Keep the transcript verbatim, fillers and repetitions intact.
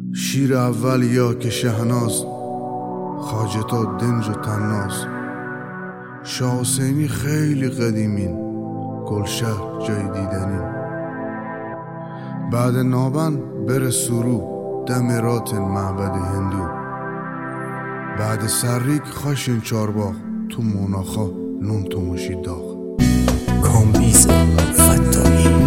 شیر اول یا که شهناز، خواجتا دنج و تناز. شاه حسینی خیلی قدیمین، گلشهر جای دیدنین. بعد نابن بره سرو، دم رات معبد هندو. بعد سریک خاشین چارباغ، تو موناخا نون تو مشید داغ. کامبیز فتاحی